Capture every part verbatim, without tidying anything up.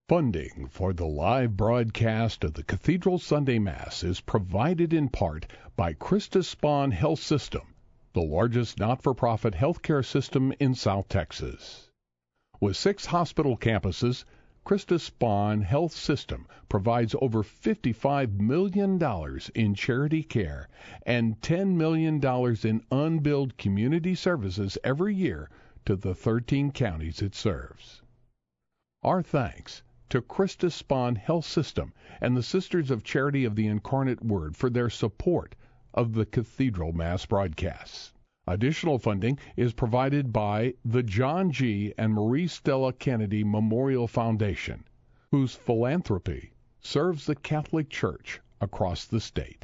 Funding for the live broadcast of the Cathedral Sunday Mass is provided in part by Christus Spohn Health System, the largest not-for-profit healthcare system in South Texas. With six hospital campuses, Christus Spohn Health System provides over fifty-five million dollars in charity care and ten million dollars in unbilled community services every year to the thirteen counties it serves. Our thanks to Christus Spohn Health System and the Sisters of Charity of the Incarnate Word for their support of the Cathedral Mass broadcasts. Additional funding is provided by the John G. and Marie Stella Kennedy Memorial Foundation, whose philanthropy serves the Catholic Church across the state.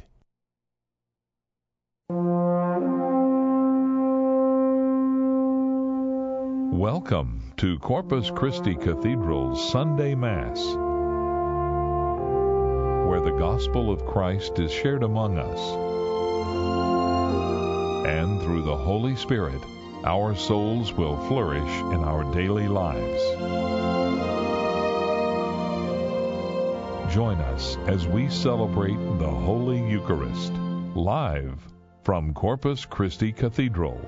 Welcome to Corpus Christi Cathedral's Sunday Mass, where the gospel of Christ is shared among us. And through the Holy Spirit, our souls will flourish in our daily lives. Join us as we celebrate the Holy Eucharist, live from Corpus Christi Cathedral.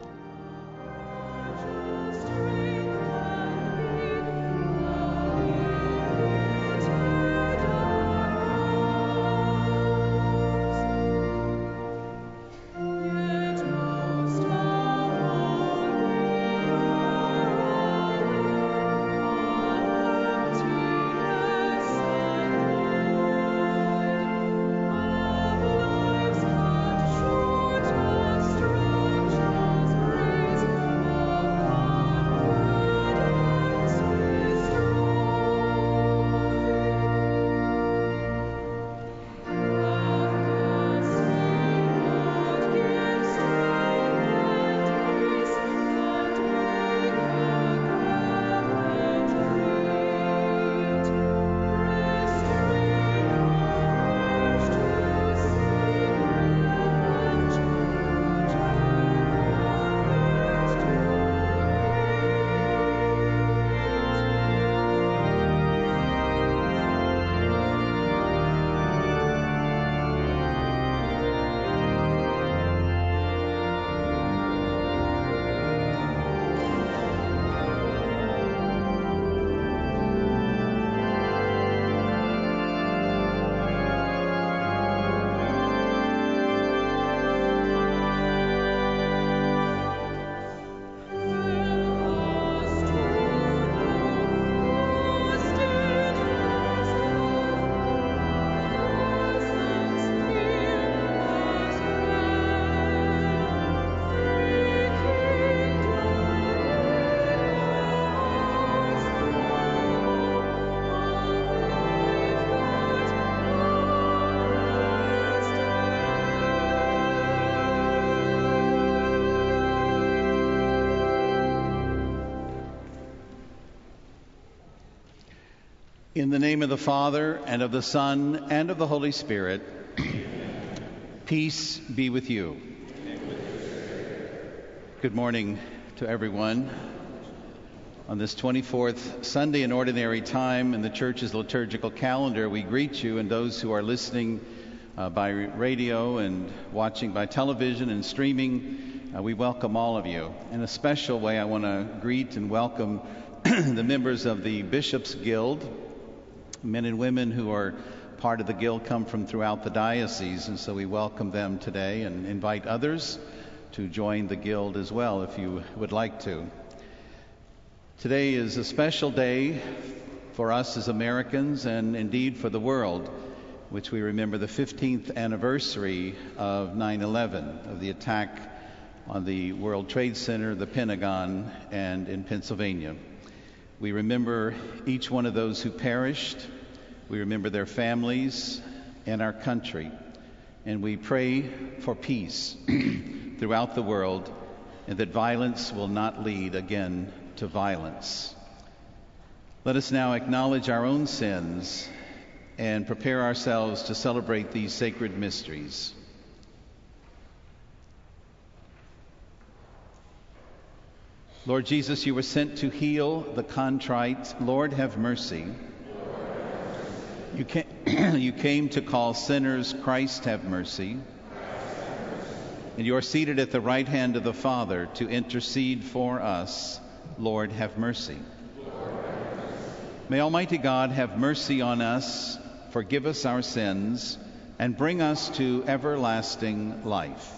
In the name of the Father, and of the Son, and of the Holy Spirit, peace be with you. Good morning to everyone. On this twenty-fourth Sunday in Ordinary Time in the Church's liturgical calendar, we greet you and those who are listening uh, by radio and watching by television and streaming. Uh, we welcome all of you. In a special way, I want to greet and welcome the members of the Bishops' Guild. Men and women who are part of the Guild come from throughout the diocese, and so we welcome them today and invite others to join the Guild as well if you would like to. Today is a special day for us as Americans and indeed for the world, which we remember the fifteenth anniversary of nine eleven, of the attack on the World Trade Center, the Pentagon, and in Pennsylvania. We remember each one of those who perished. We remember their families and our country. And we pray for peace throughout the world and that violence will not lead again to violence. Let us now acknowledge our own sins and prepare ourselves to celebrate these sacred mysteries. Lord Jesus, you were sent to heal the contrite. Lord, have mercy. Lord, You came, you came to call sinners. Christ, have mercy. And you are seated at the right hand of the Father to intercede for us. Lord, have mercy. May Almighty God have mercy on us, forgive us our sins, and bring us to everlasting life.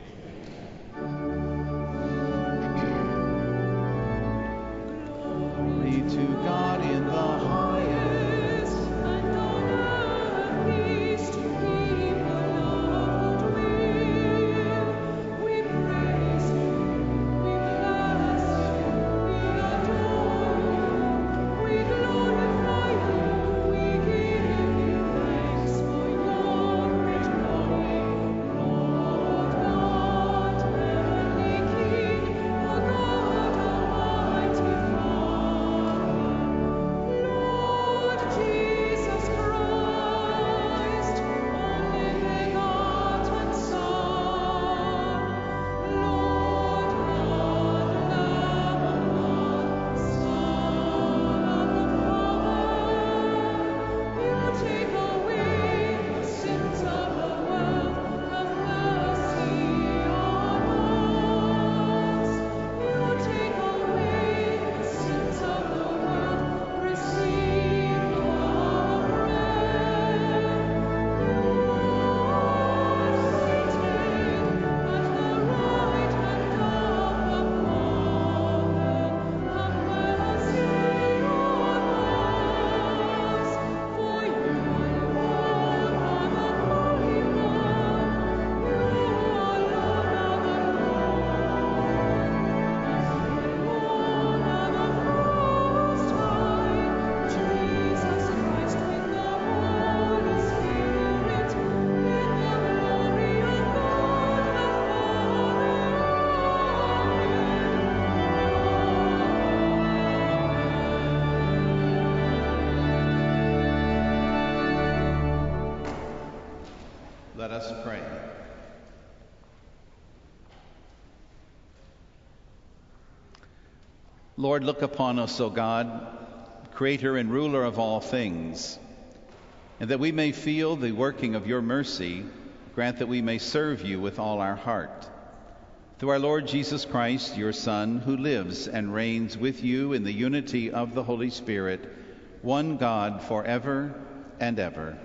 Glory to God in the highest, and on earth peace to people of good will. We praise you, we bless you, we adore you, we glorify you, we give you thanks for your great glory, Lord God, heavenly King, O God Almighty Father, Lord Jesus Christ, only begotten Son, Lord God, Lamb of God, Son of the Father, you take away the sins of the world, have mercy on us. You take away the sins of the world, receive our prayer. Lord, seated at the right hand of the Father, have mercy on us. For you alone are the Holy One, you alone are the Lord, are the Most High, Jesus Christ with the Holy Spirit, in the glory of God the Father. Let us pray. Lord, look upon us, O God, creator and ruler of all things, and that we may feel the working of your mercy, grant that we may serve you with all our heart. Through our Lord Jesus Christ, your Son, who lives and reigns with you in the unity of the Holy Spirit, one God forever and ever.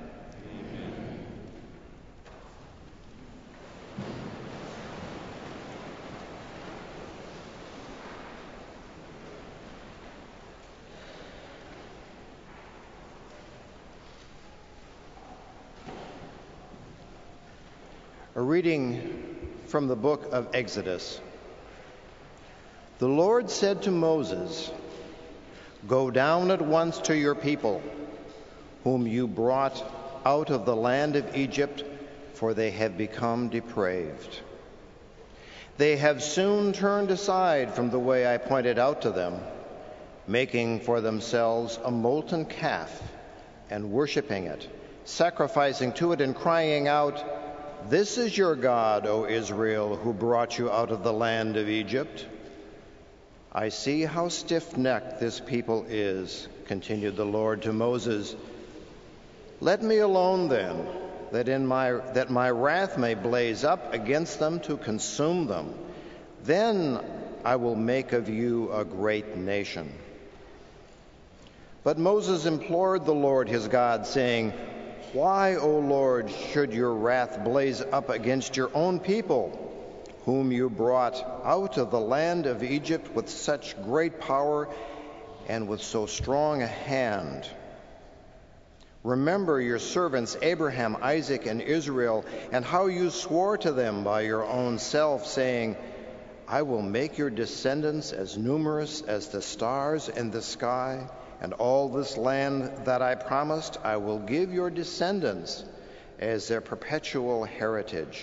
A reading from the book of Exodus. The Lord said to Moses, "Go down at once to your people, whom you brought out of the land of Egypt, for they have become depraved. They have soon turned aside from the way I pointed out to them, making for themselves a molten calf and worshiping it, sacrificing to it and crying out, 'This is your God, O Israel, who brought you out of the land of Egypt.' I see how stiff-necked this people is," continued the Lord to Moses. "Let me alone then, that in my that my wrath may blaze up against them to consume them. Then I will make of you a great nation." But Moses implored the Lord his God, saying, "Why, O Lord, should your wrath blaze up against your own people, whom you brought out of the land of Egypt with such great power and with so strong a hand? Remember your servants Abraham, Isaac, and Israel, and how you swore to them by your own self, saying, 'I will make your descendants as numerous as the stars in the sky, and all this land that I promised I will give your descendants as their perpetual heritage.'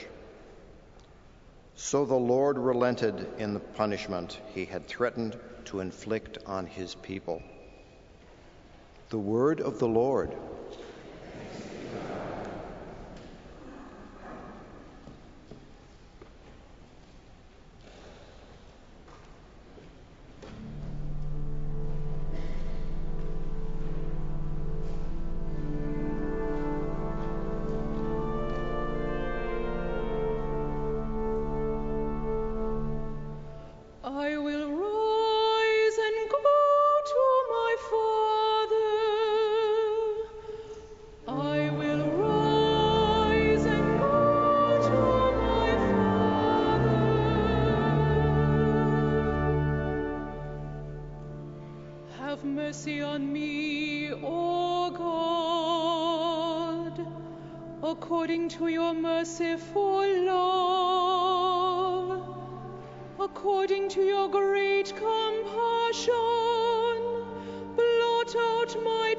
So the Lord relented in the punishment he had threatened to inflict on his people." The word of the Lord. mercy on me, O God, according to your merciful love, according to your great compassion, blot out my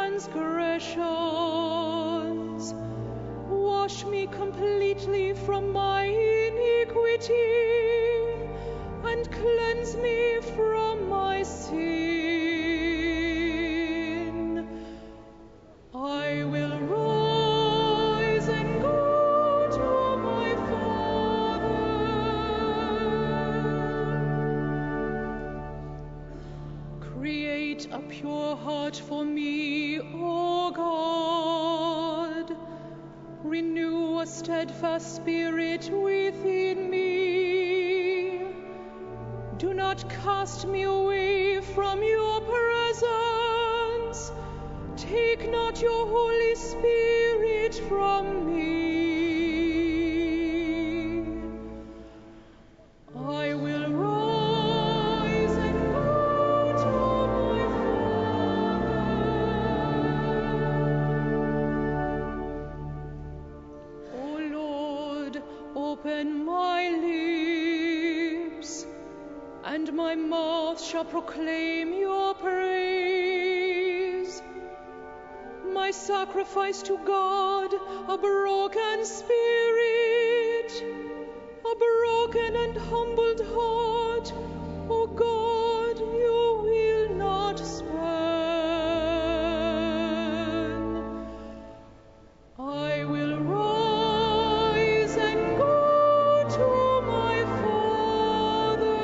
transgressions. Wash me completely from my iniquity, and cleanse me from my sin. I will rise and go to my Father. Create a pure heart for me, O God. Renew a steadfast spirit within me. Do not cast me away from your presence. Take not your Holy Spirit from me. I will rise and go to my Father. O Lord, open my lips, and my mouth shall proclaim your praise. My sacrifice to God, a broken spirit, a broken and humbled heart, O God, you will not spurn. I will rise and go to my Father.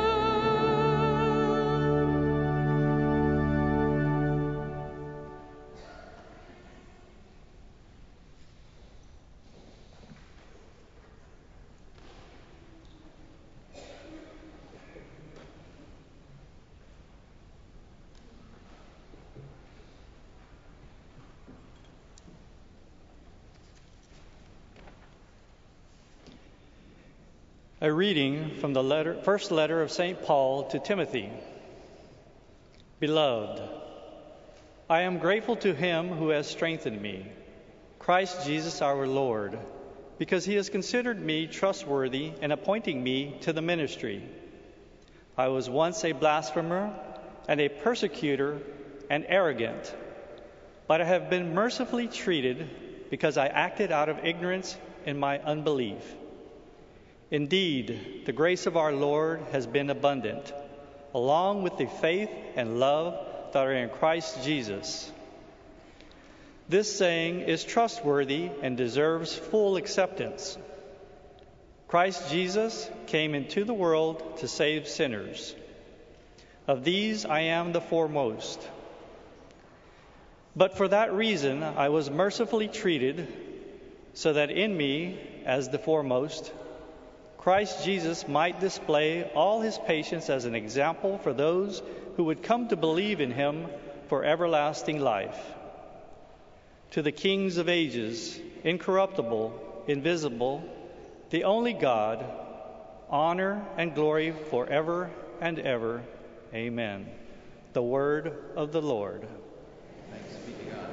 A reading from the letter, first letter of Saint Paul to Timothy. Beloved, I am grateful to him who has strengthened me, Christ Jesus our Lord, because he has considered me trustworthy in appointing me to the ministry. I was once a blasphemer and a persecutor and arrogant, but I have been mercifully treated because I acted out of ignorance in my unbelief. Indeed, the grace of our Lord has been abundant, along with the faith and love that are in Christ Jesus. This saying is trustworthy and deserves full acceptance. Christ Jesus came into the world to save sinners. Of these I am the foremost. But for that reason I was mercifully treated, so that in me, as the foremost, Christ Jesus might display all his patience as an example for those who would come to believe in him for everlasting life. To the kings of ages, incorruptible, invisible, the only God, honor and glory forever and ever. Amen. The word of the Lord. Thanks be to God.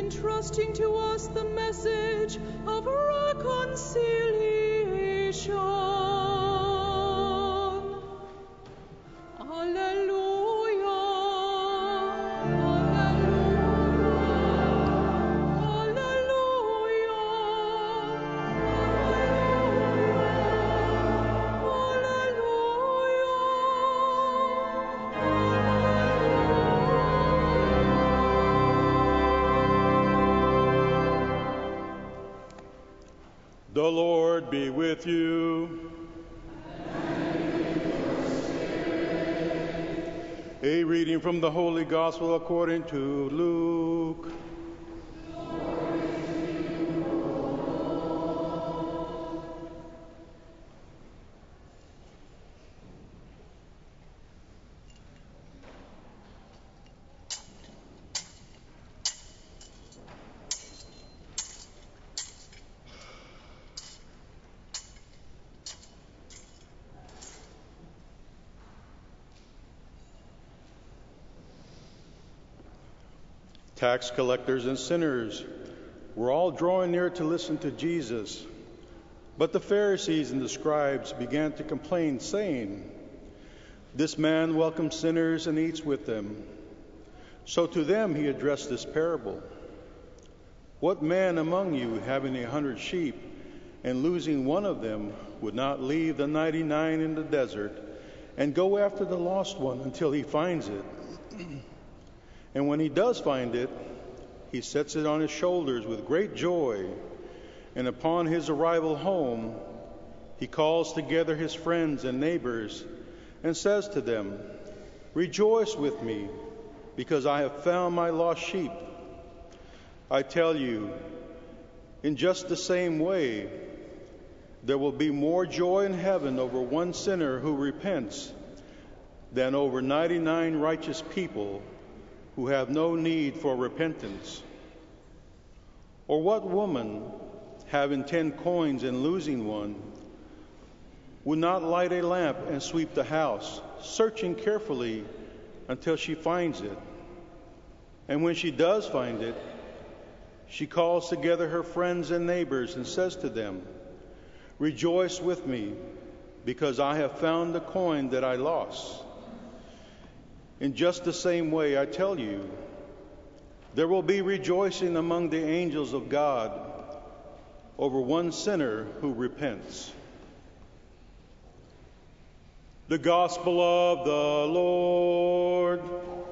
entrusting to us the message of reconciliation. Alleluia. The Lord be with you. A reading from the Holy Gospel according to Luke. Tax collectors and sinners were all drawing near to listen to Jesus. But the Pharisees and the scribes began to complain, saying, "This man welcomes sinners and eats with them." So to them he addressed this parable. What man among you, having a hundred sheep and losing one of them, would not leave the ninety-nine in the desert and go after the lost one until he finds it? And when he does find it, he sets it on his shoulders with great joy. And upon his arrival home, he calls together his friends and neighbors and says to them, "Rejoice with me, because I have found my lost sheep." I tell you, in just the same way, there will be more joy in heaven over one sinner who repents than over ninety-nine righteous people who have no need for repentance. Or what woman, having ten coins and losing one, would not light a lamp and sweep the house, searching carefully until she finds it? And when she does find it, she calls together her friends and neighbors and says to them, "Rejoice with me, because I have found the coin that I lost." In just the same way, I tell you, there will be rejoicing among the angels of God over one sinner who repents. The Gospel of the Lord.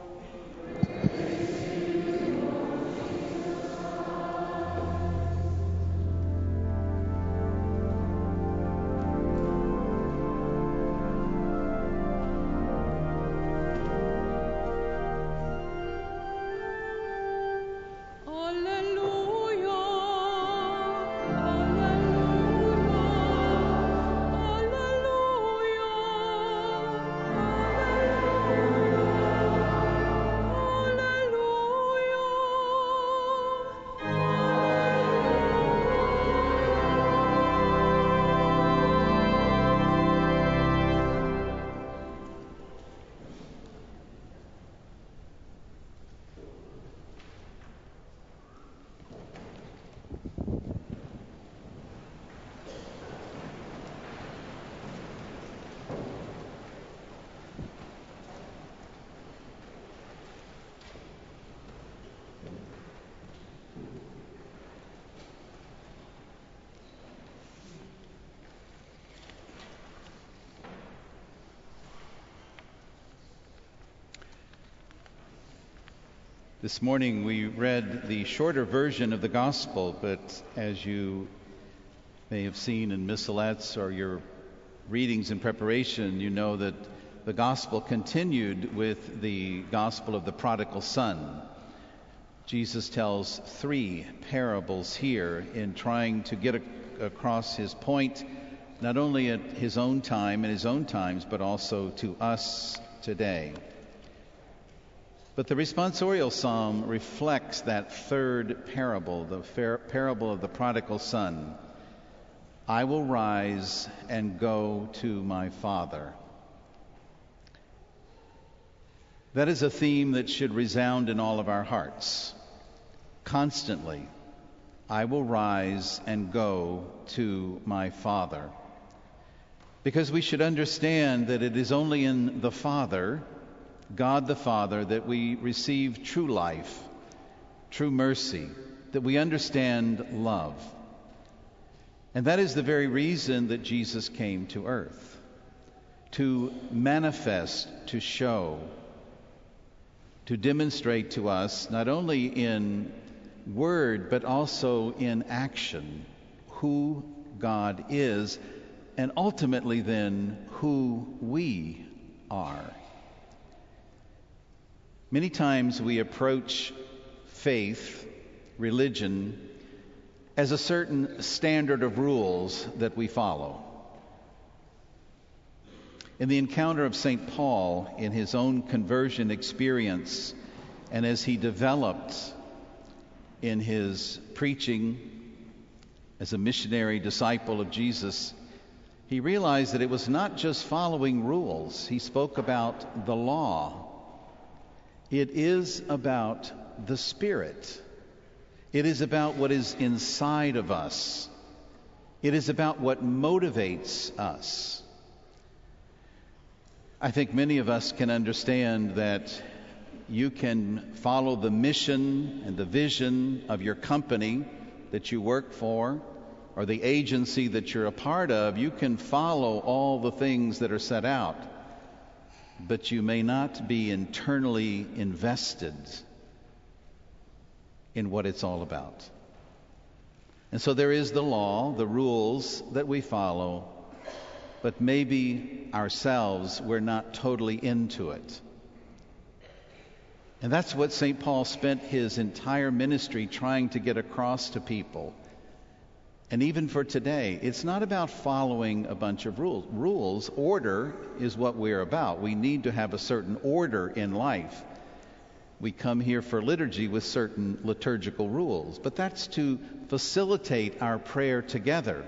This morning we read the shorter version of the Gospel, but as you may have seen in missalettes or your readings in preparation, you know that the Gospel continued with the Gospel of the Prodigal Son. Jesus tells three parables here in trying to get a, across his point, not only at his own time and his own times, but also to us today. But the responsorial psalm reflects that third parable, the fair parable of the prodigal son. I will rise and go to my father. That is a theme that should resound in all of our hearts. constantly, I will rise and go to my Father. Because we should understand that it is only in the Father, God the Father, that we receive true life, true mercy, that we understand love. And that is the very reason that Jesus came to earth, to manifest, to show, to demonstrate to us, not only in word, but also in action, who God is, and ultimately then who we are. Many times we approach faith, religion, as a certain standard of rules that we follow. In the encounter of Saint Paul, in his own conversion experience, and as he developed in his preaching as a missionary disciple of Jesus, he realized that it was not just following rules. He spoke about the law. It is about the Spirit. It is about what is inside of us. It is about what motivates us. I think many of us can understand that you can follow the mission and the vision of your company that you work for, or the agency that you're a part of. You can follow all the things that are set out, but you may not be internally invested in what it's all about. And so there is the law, the rules that we follow, but maybe ourselves, we're not totally into it. And that's what Saint Paul spent his entire ministry trying to get across to people. And even for today, it's not about following a bunch of rules. Rules, order is what we're about. We need to have a certain order in life. We come here for liturgy with certain liturgical rules, but that's to facilitate our prayer together.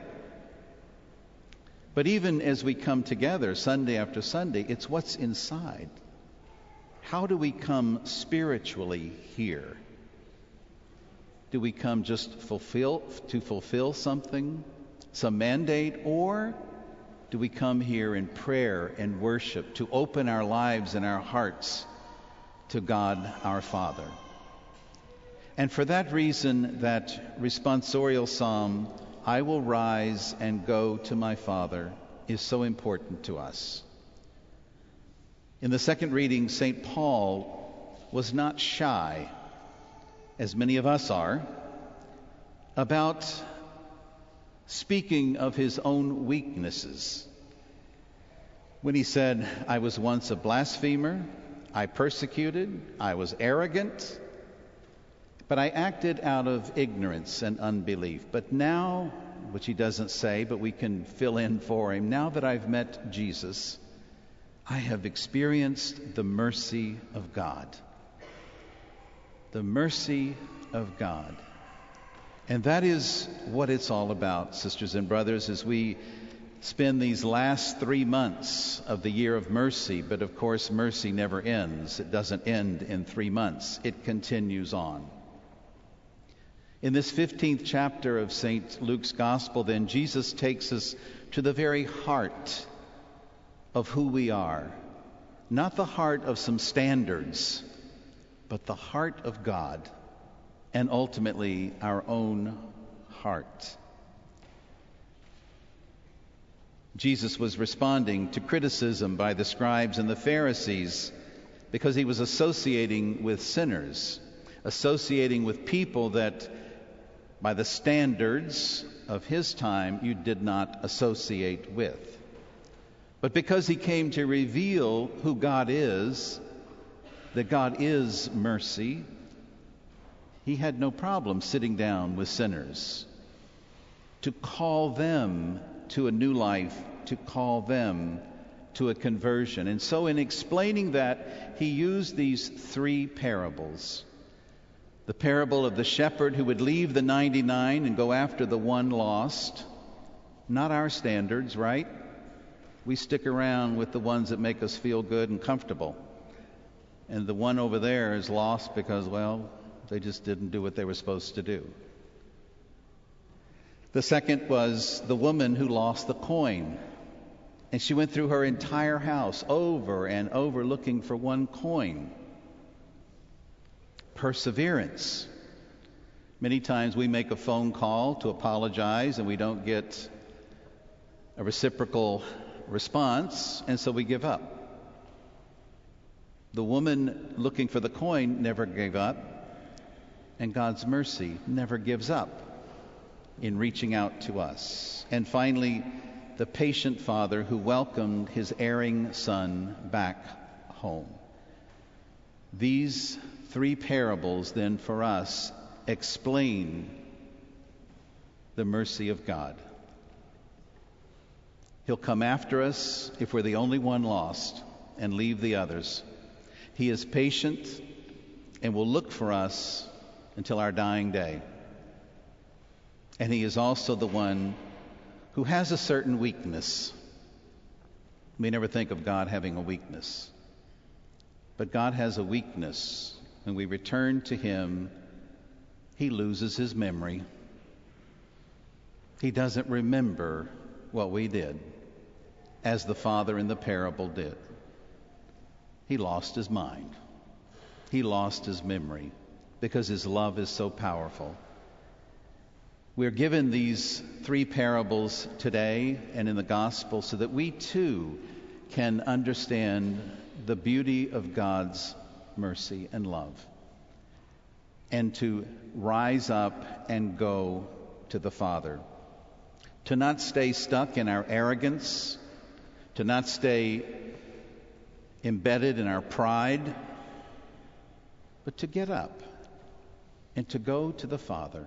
But even as we come together Sunday after Sunday, it's what's inside. How do we come spiritually here? Do we come just fulfill to fulfill something, some mandate, or do we come here in prayer and worship to open our lives and our hearts to God our Father? And for that reason, that responsorial psalm, I will rise and go to my Father, is so important to us. In the second reading, Saint Paul was not shy, as many of us are, about speaking of his own weaknesses. When he said, I was once a blasphemer, I persecuted, I was arrogant, but I acted out of ignorance and unbelief. But now, which he doesn't say, but we can fill in for him, now that I've met Jesus, I have experienced the mercy of God. The mercy of God. And that is what it's all about, sisters and brothers, as we spend these last three months of the year of mercy. But of course, mercy never ends. It doesn't end in three months. It continues on. In this fifteenth chapter of Saint Luke's Gospel, then, Jesus takes us to the very heart of who we are. Not the heart of some standards, but the heart of God, and ultimately our own heart. Jesus was responding to criticism by the scribes and the Pharisees because he was associating with sinners, associating with people that by the standards of his time you did not associate with. But because he came to reveal who God is, that God is mercy, he had no problem sitting down with sinners to call them to a new life, to call them to a conversion. And so in explaining that, he used these three parables. The parable of the shepherd who would leave the ninety-nine and go after the one lost. Not our standards, right? We stick around with the ones that make us feel good and comfortable. And the one over there is lost because, well, They just didn't do what they were supposed to do. The second was the woman who lost the coin. And she went through her entire house over and over looking for one coin. Perseverance. Many times we make a phone call to apologize and we don't get a reciprocal response, and so we give up. The woman looking for the coin never gave up, and God's mercy never gives up in reaching out to us. And finally, the patient father who welcomed his erring son back home. These three parables then for us explain the mercy of God. He'll come after us if we're the only one lost and leave the others. He is patient and will look for us until our dying day. And he is also the one who has a certain weakness. We never think of God having a weakness. But God has a weakness. When we return to him, he loses his memory. He doesn't remember what we did, as the father in the parable did. He lost his mind. He lost his memory because his love is so powerful. We're given these three parables today and in the gospel so that we too can understand the beauty of God's mercy and love, and to rise up and go to the Father. To not stay stuck in our arrogance, to not stay embedded in our pride, but to get up and to go to the Father.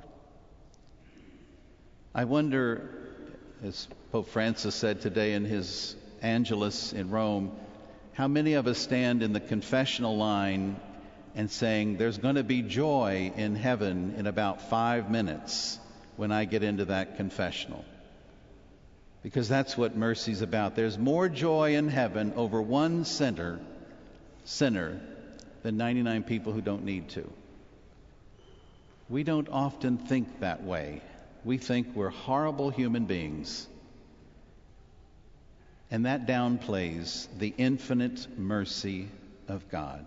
I wonder, as Pope Francis said today in his Angelus in Rome, how many of us stand in the confessional line and saying, there's going to be joy in heaven in about five minutes when I get into that confessional. Because that's what mercy's about. There's more joy in heaven over one sinner, sinner than ninety-nine people who don't need to. We don't often think that way. We think we're horrible human beings. And that downplays the infinite mercy of God.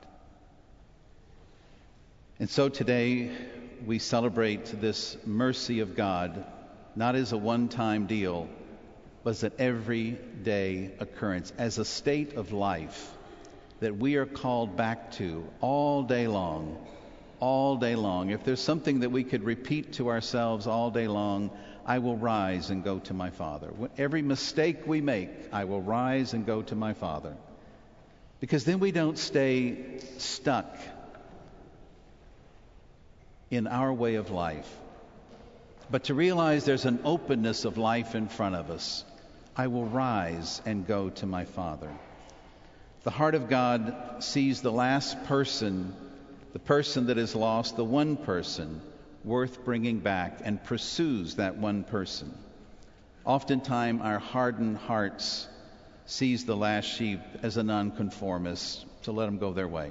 And so today we celebrate this mercy of God, not as a one-time deal, but as an everyday occurrence, as a state of life that we are called back to all day long, all day long. If there's something that we could repeat to ourselves all day long, I will rise and go to my Father. Every mistake we make, I will rise and go to my Father. Because then we don't stay stuck in our way of life, but to realize there's an openness of life in front of us. I will rise and go to my Father. The heart of God sees the last person, the person that is lost, the one person worth bringing back, and pursues that one person. Oftentimes our hardened hearts sees the last sheep as a nonconformist, to let them go their way.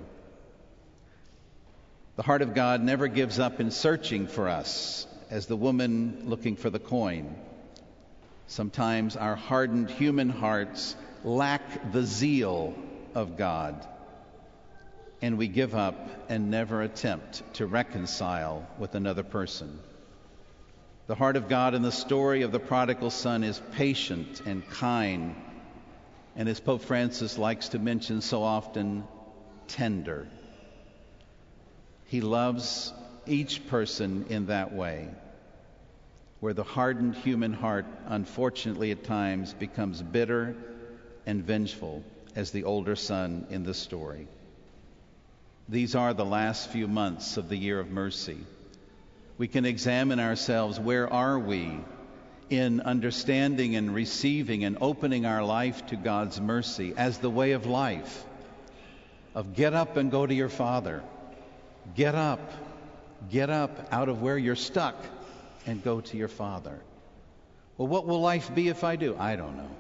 The heart of God never gives up in searching for us, as the woman looking for the coin. Sometimes our hardened human hearts lack the zeal of God, and we give up and never attempt to reconcile with another person. The heart of God in the story of the prodigal son is patient and kind, and as Pope Francis likes to mention so often, tender. He loves each person in that way, where the hardened human heart, unfortunately at times, becomes bitter and vengeful, as the older son in the story. These are the last few months of the year of mercy. We can examine ourselves. Where are we in understanding and receiving and opening our life to God's mercy as the way of life? Of get up and go to your Father. Get up. Get up out of where you're stuck and go to your Father. Well, what will life be if I do? I don't know.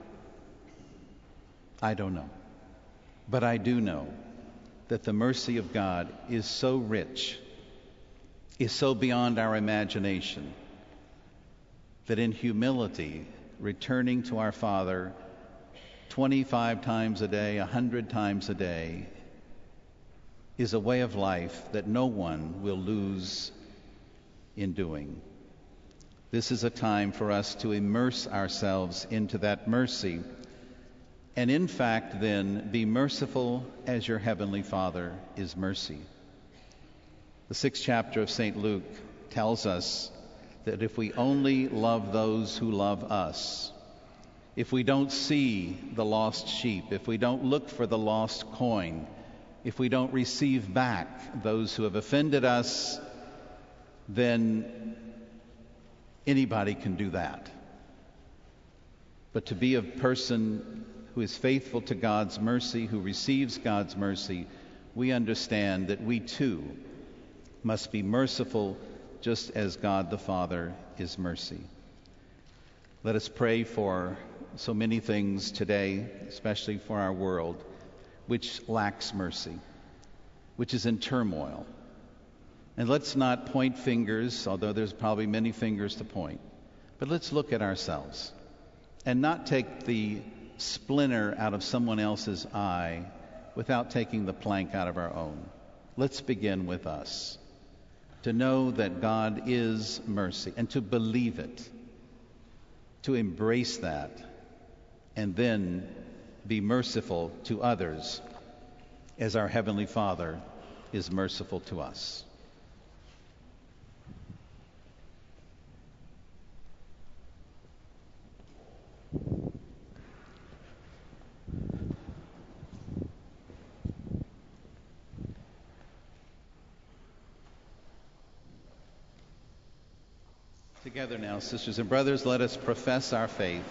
I don't know. But I do know that the mercy of God is so rich is so beyond our imagination that in humility, returning to our Father twenty-five times a day, a hundred times a day, is a way of life that no one will lose in doing. This is a time for us to immerse ourselves into that mercy, and in fact then be merciful as your heavenly Father is mercy. The sixth chapter of Saint Luke tells us that if we only love those who love us, if we don't see the lost sheep, if we don't look for the lost coin, if we don't receive back those who have offended us, then anybody can do that. But to be a person who is faithful to God's mercy, who receives God's mercy, we understand that we too must be merciful just as God the Father is mercy. Let us pray for so many things today, especially for our world, which lacks mercy, which is in turmoil. And let's not point fingers, although there's probably many fingers to point, but let's look at ourselves and not take the splinter out of someone else's eye without taking the plank out of our own. Let's begin with us, to know that God is mercy and to believe it, to embrace that, and then be merciful to others as our Heavenly Father is merciful to us. Together now, sisters and brothers, let us profess our faith.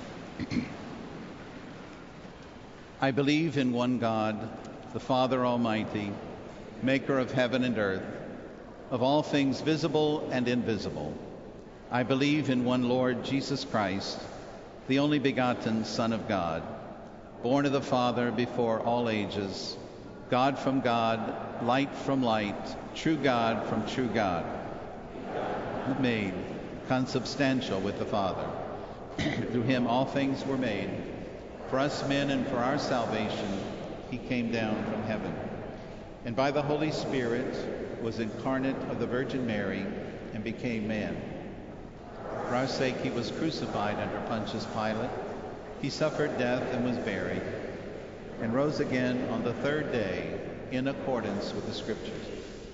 I believe in one God, the Father Almighty, maker of heaven and earth, of all things visible and invisible. I believe in one Lord Jesus Christ, the only begotten Son of God, born of the Father before all ages, God from God, light from light, true God from true God, made consubstantial with the Father. Through him all things were made. For us men and for our salvation, he came down from heaven, and by the Holy Spirit was incarnate of the Virgin Mary and became man. For our sake he was crucified under Pontius Pilate. He suffered death and was buried, and rose again on the third day in accordance with the Scriptures.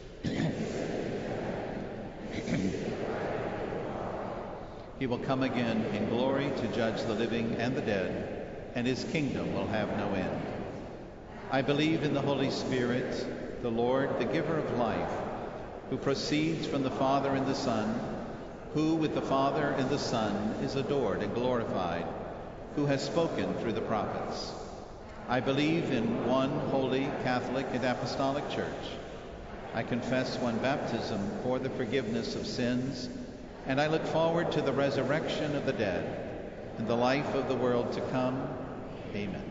He will come again in glory to judge the living and the dead, and his kingdom will have no end. I believe in the Holy Spirit, the Lord, the giver of life, who proceeds from the Father and the Son, who with the Father and the Son is adored and glorified, who has spoken through the prophets. I believe in one holy, Catholic, and Apostolic Church. I confess one baptism for the forgiveness of sins, and I look forward to the resurrection of the dead and the life of the world to come. Amen.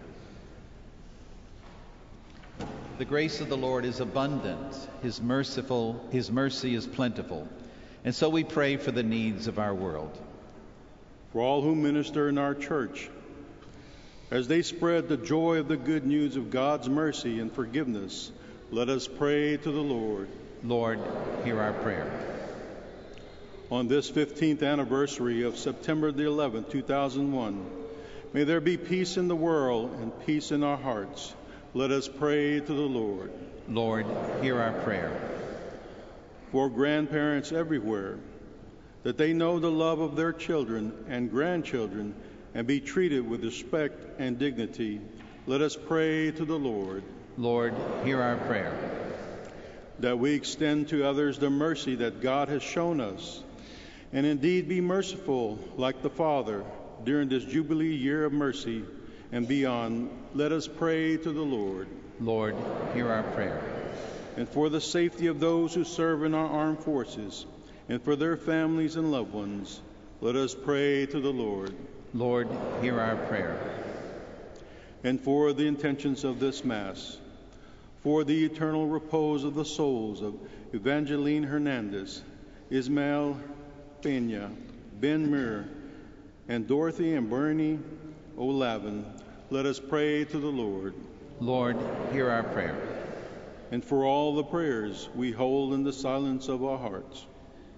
The grace of the Lord is abundant, his merciful, his mercy is plentiful. And so we pray for the needs of our world. For all who minister in our church, as they spread the joy of the good news of God's mercy and forgiveness, let us pray to the Lord. Lord, hear our prayer. On this fifteenth anniversary of September the eleventh, two thousand one, may there be peace in the world and peace in our hearts. Let us pray to the Lord. Lord, hear our prayer. For grandparents everywhere, that they know the love of their children and grandchildren and be treated with respect and dignity, let us pray to the Lord. Lord, hear our prayer. That we extend to others the mercy that God has shown us, and indeed be merciful like the Father during this Jubilee year of mercy and beyond, let us pray to the Lord. Lord, hear our prayer. And for the safety of those who serve in our armed forces, and for their families and loved ones, let us pray to the Lord. Lord, hear our prayer. And for the intentions of this Mass, for the eternal repose of the souls of Evangeline Hernandez, Ismael Peña, Ben Mir, and Dorothy and Bernie O'Lavin, let us pray to the Lord. Lord, hear our prayer. And for all the prayers we hold in the silence of our hearts.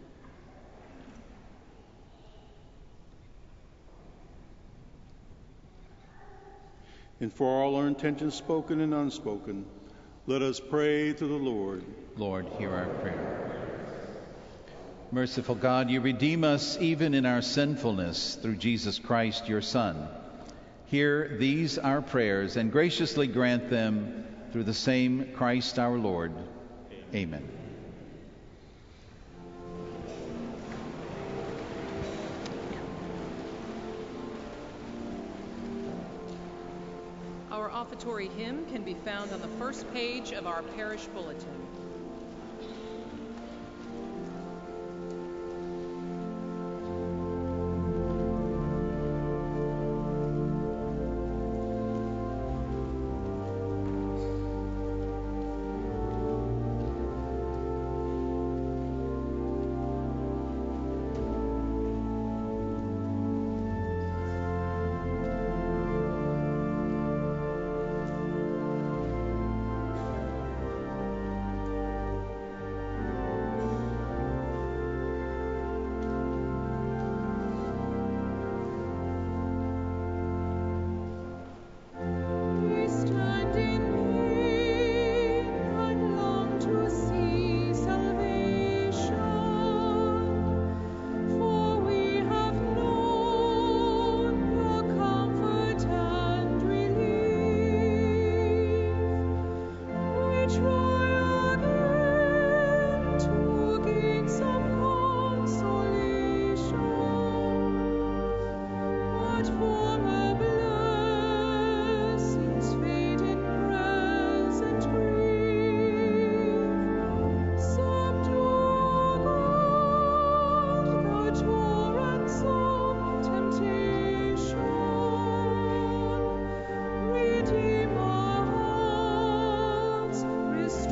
And for all our intentions spoken and unspoken, let us pray to the Lord. Lord, hear our prayer. Merciful God, you redeem us even in our sinfulness through Jesus Christ, your Son. Hear these our prayers and graciously grant them through the same Christ our Lord. Amen. Our offertory hymn can be found on the first page of our parish bulletin. Restore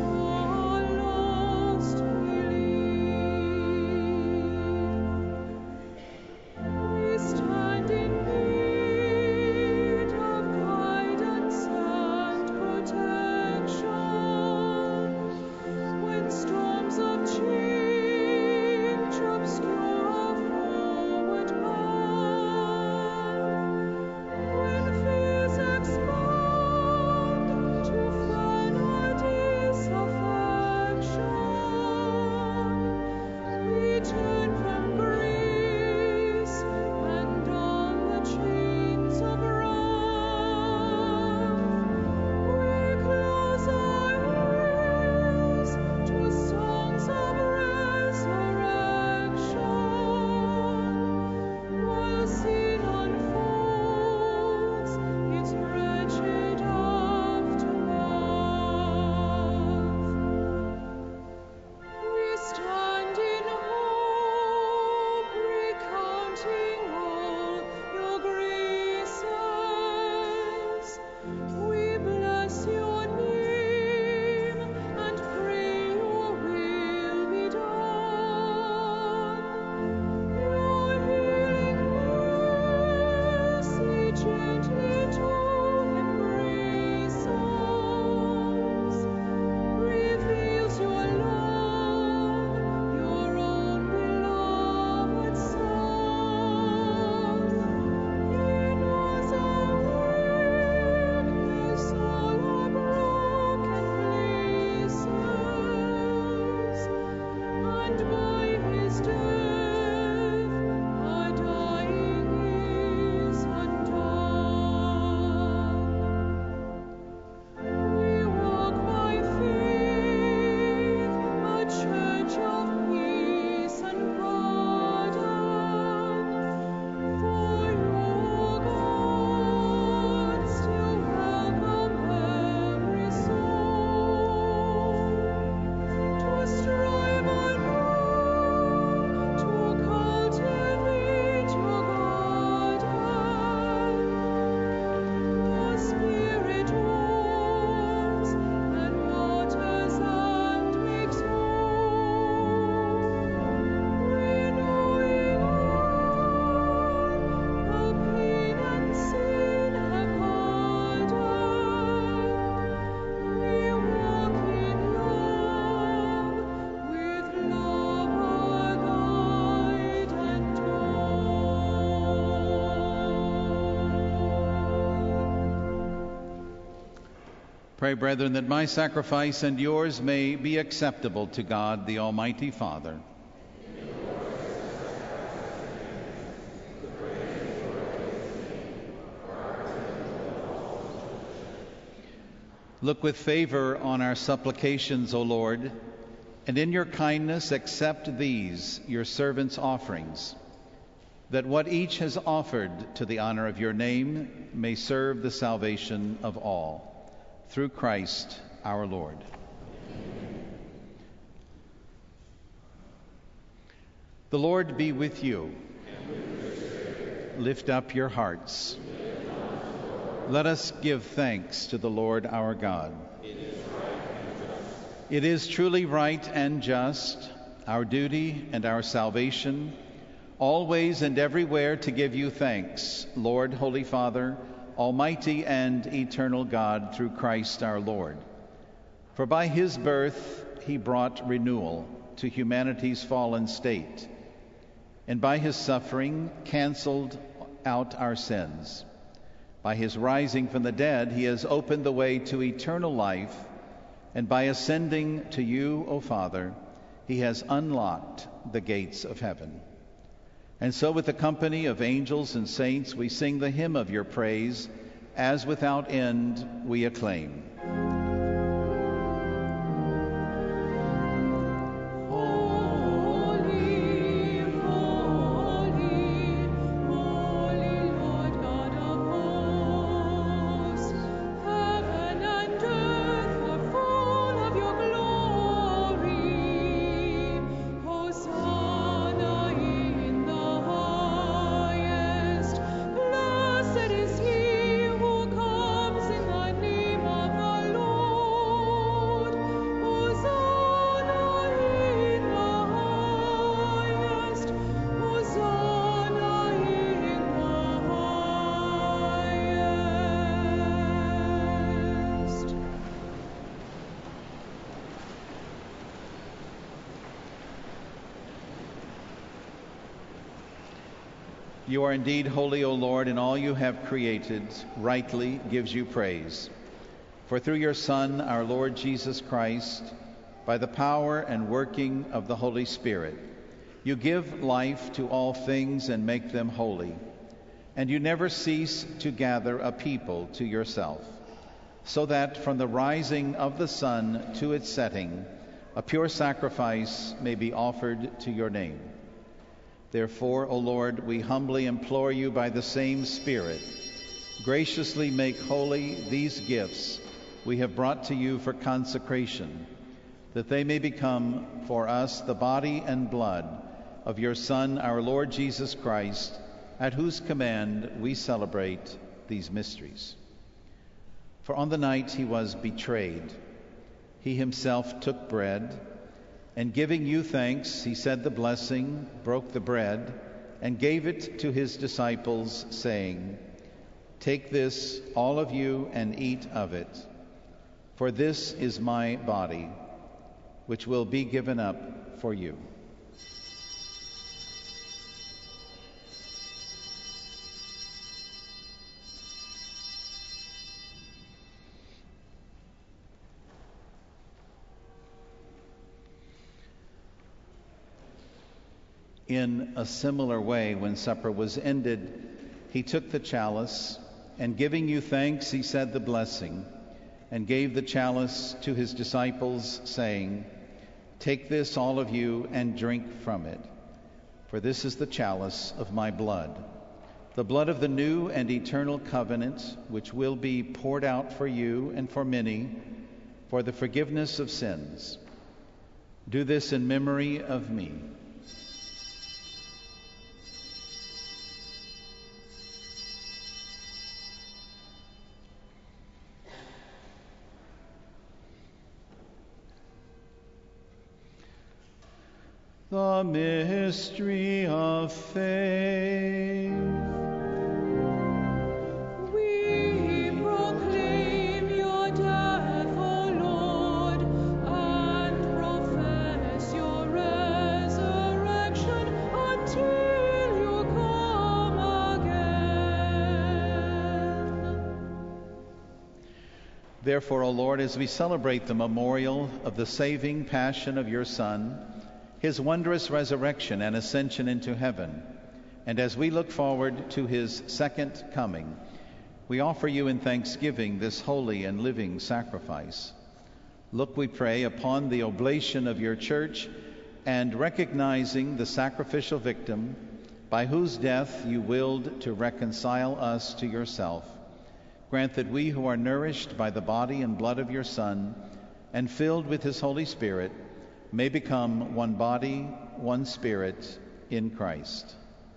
Pray, brethren, that my sacrifice and yours may be acceptable to God, the Almighty Father. Look with favor on our supplications, O Lord, and in your kindness accept these, your servants' offerings, that what each has offered to the honor of your name may serve the salvation of all. Through Christ our Lord. The Lord be with you. Lift up your hearts. Let us give thanks to the Lord our God. It is truly right and just, our duty and our salvation, always and everywhere to give you thanks, Lord, Holy Father, Almighty and eternal God, through Christ our Lord. For by his birth he brought renewal to humanity's fallen state, and by his suffering canceled out our sins. By his rising from the dead he has opened the way to eternal life, and by ascending to you, O Father, he has unlocked the gates of heaven. And so with the company of angels and saints we sing the hymn of your praise, as without end we acclaim. You are indeed holy, O Lord, and all you have created rightly gives you praise. For through your Son, our Lord Jesus Christ, by the power and working of the Holy Spirit, you give life to all things and make them holy, and you never cease to gather a people to yourself, so that from the rising of the sun to its setting, a pure sacrifice may be offered to your name. Therefore, O Lord, we humbly implore you by the same Spirit, graciously make holy these gifts we have brought to you for consecration, that they may become for us the body and blood of your Son, our Lord Jesus Christ, at whose command we celebrate these mysteries. For on the night he was betrayed, he himself took bread, and giving you thanks, he said the blessing, broke the bread, and gave it to his disciples, saying, "Take this, all of you, and eat of it, for this is my body, which will be given up for you." In a similar way, when supper was ended, he took the chalice, and giving you thanks, he said the blessing, and gave the chalice to his disciples, saying, "Take this, all of you, and drink from it, for this is the chalice of my blood, the blood of the new and eternal covenant, which will be poured out for you and for many for the forgiveness of sins. Do this in memory of me." The mystery of faith. We proclaim your death, O Lord, and profess your resurrection until you come again. Therefore, O Lord, as we celebrate the memorial of the saving passion of your Son, his wondrous resurrection and ascension into heaven, and as we look forward to his second coming, we offer you in thanksgiving this holy and living sacrifice. Look, we pray, upon the oblation of your church, and recognizing the sacrificial victim by whose death you willed to reconcile us to yourself, grant that we who are nourished by the body and blood of your Son and filled with his Holy Spirit may become one body, one spirit in Christ.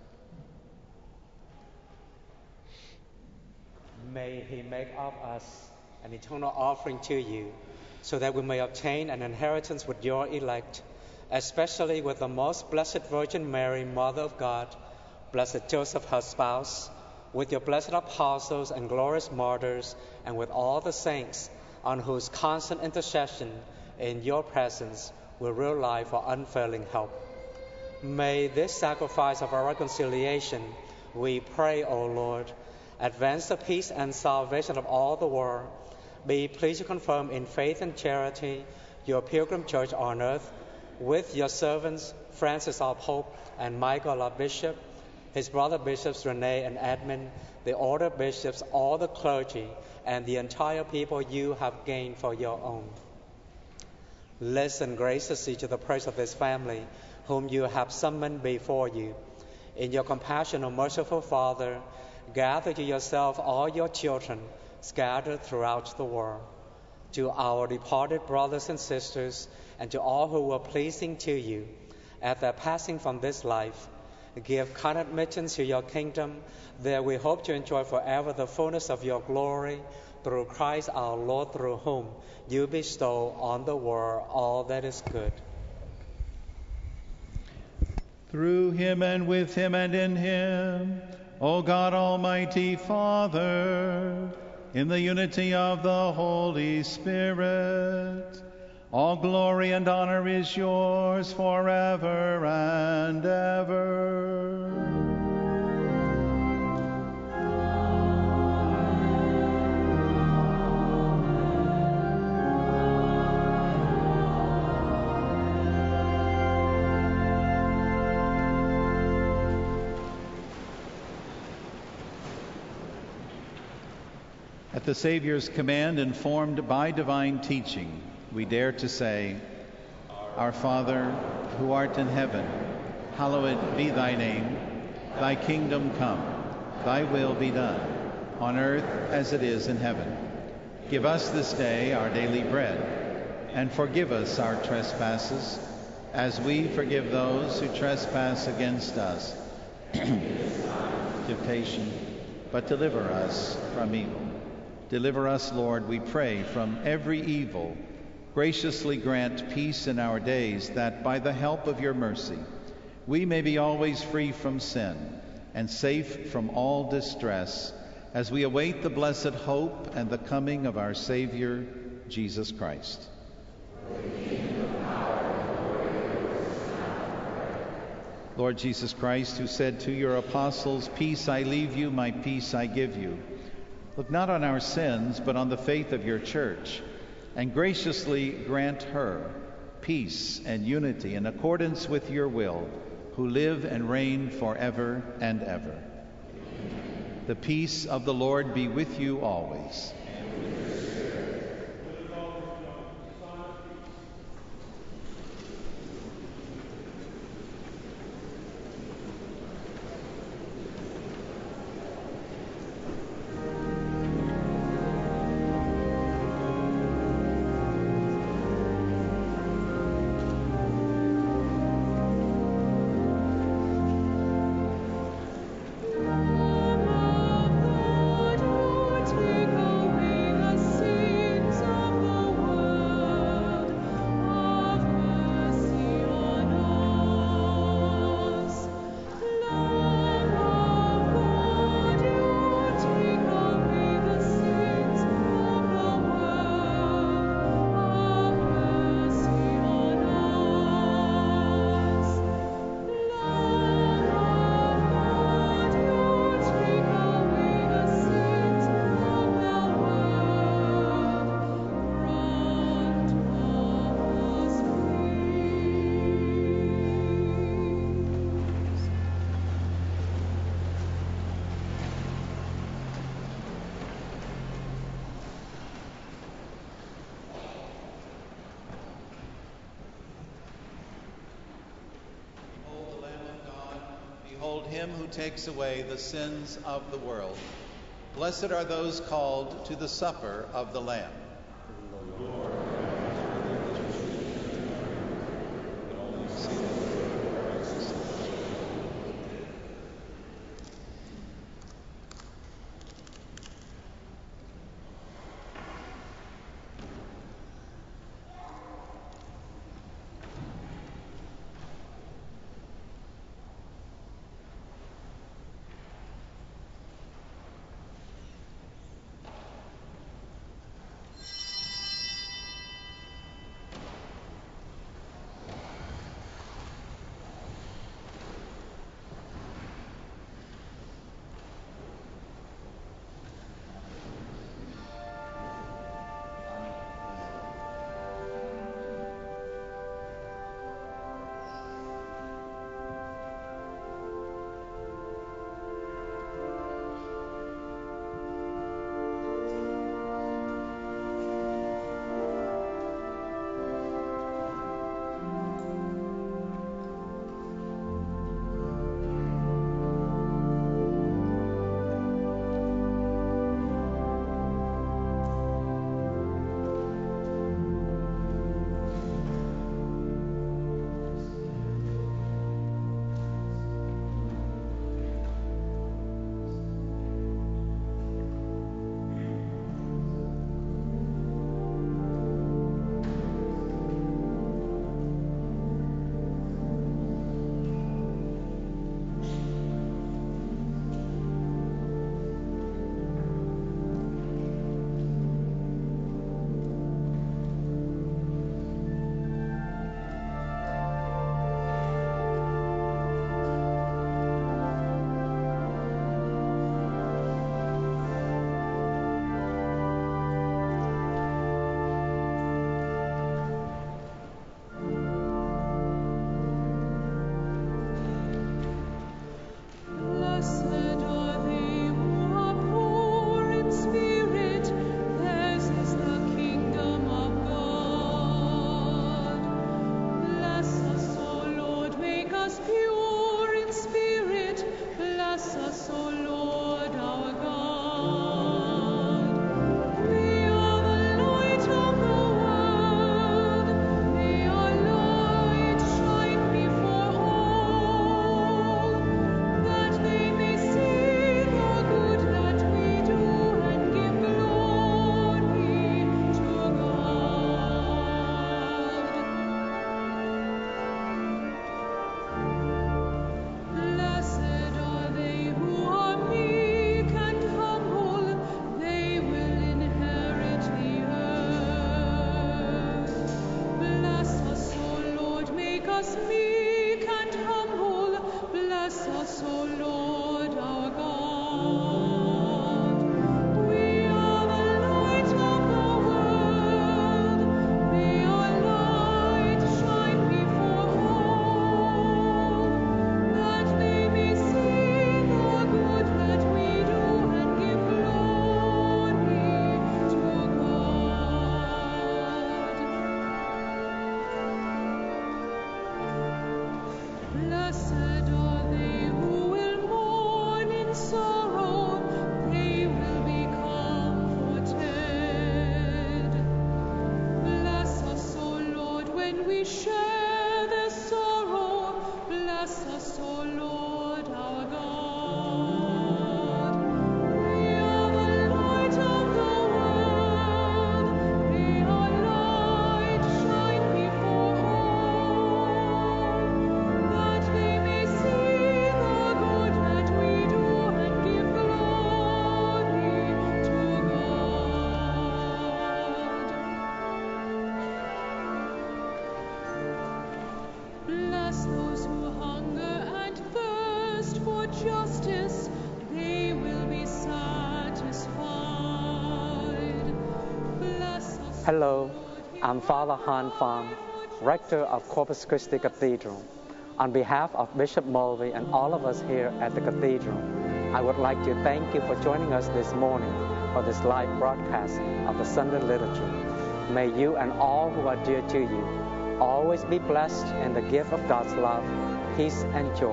May he make of us an eternal offering to you, so that we may obtain an inheritance with your elect, especially with the most blessed Virgin Mary, Mother of God, blessed Joseph, her spouse, with your blessed apostles and glorious martyrs, and with all the saints, on whose constant intercession in your presence we rely for unfailing help. May this sacrifice of our reconciliation, we pray, O Lord, advance the peace and salvation of all the world. Be pleased to confirm in faith and charity your pilgrim church on earth, with your servants Francis our Pope and Michael our Bishop, his brother bishops Rene and Edmund, the order of bishops, all the clergy, and the entire people you have gained for your own. Listen graciously to the prayers of this family, whom you have summoned before you. In your compassion, O merciful Father, gather to yourself all your children scattered throughout the world. To our departed brothers and sisters, and to all who were pleasing to you at their passing from this life, give kind admittance to your kingdom, that we hope to enjoy forever the fullness of your glory, through Christ our Lord, through whom you bestow on the world all that is good. Through him and with him and in him, O God, Almighty Father, in the unity of the Holy Spirit, all glory and honor is yours forever and ever. At the Savior's command, informed by divine teaching, we dare to say, Our Father, who art in heaven, hallowed be thy name. Thy kingdom come, thy will be done, on earth as it is in heaven. Give us this day our daily bread, and forgive us our trespasses, as we forgive those who trespass against us. Temptation, but deliver us from evil. Deliver us, Lord, we pray, from every evil. Graciously grant peace in our days, that by the help of your mercy we may be always free from sin and safe from all distress, as we await the blessed hope and the coming of our Savior, Jesus Christ. Lord Jesus Christ, who said to your apostles, Peace I leave you, my peace I give you, look not on our sins, but on the faith of your church, and graciously grant her peace and unity in accordance with your will, who live and reign forever and ever. Amen. The peace of the Lord be with you always. Take him who takes away the sins of the world. Blessed are those called to the supper of the Lamb. Hello, I'm Father Han Pham, Rector of Corpus Christi Cathedral. On behalf of Bishop Mulvey and all of us here at the Cathedral, I would like to thank you for joining us this morning for this live broadcast of the Sunday Liturgy. May you and all who are dear to you always be blessed in the gift of God's love, peace, and joy.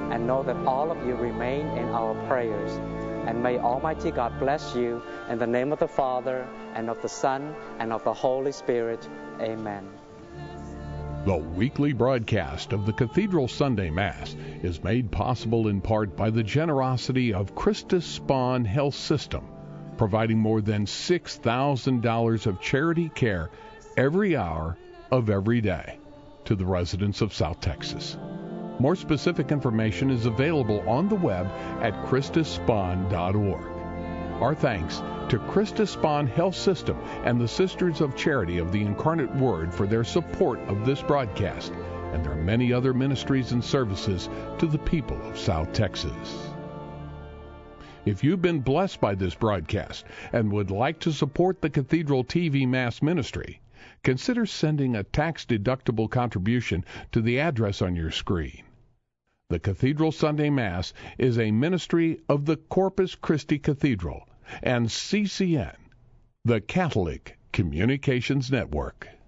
and know that all of you remain in our prayers. And may Almighty God bless you in the name of the Father, and of the Son, and of the Holy Spirit. Amen. The weekly broadcast of the Cathedral Sunday Mass is made possible in part by the generosity of Christus Spohn Health System, providing more than six thousand dollars of charity care every hour of every day to the residents of South Texas. More specific information is available on the web at christus spohn dot org. Our thanks to Christus Spohn Health System and the Sisters of Charity of the Incarnate Word for their support of this broadcast and their many other ministries and services to the people of South Texas. If you've been blessed by this broadcast and would like to support the Cathedral T V Mass Ministry, consider sending a tax-deductible contribution to the address on your screen. The Cathedral Sunday Mass is a ministry of the Corpus Christi Cathedral and C C N, the Catholic Communications Network.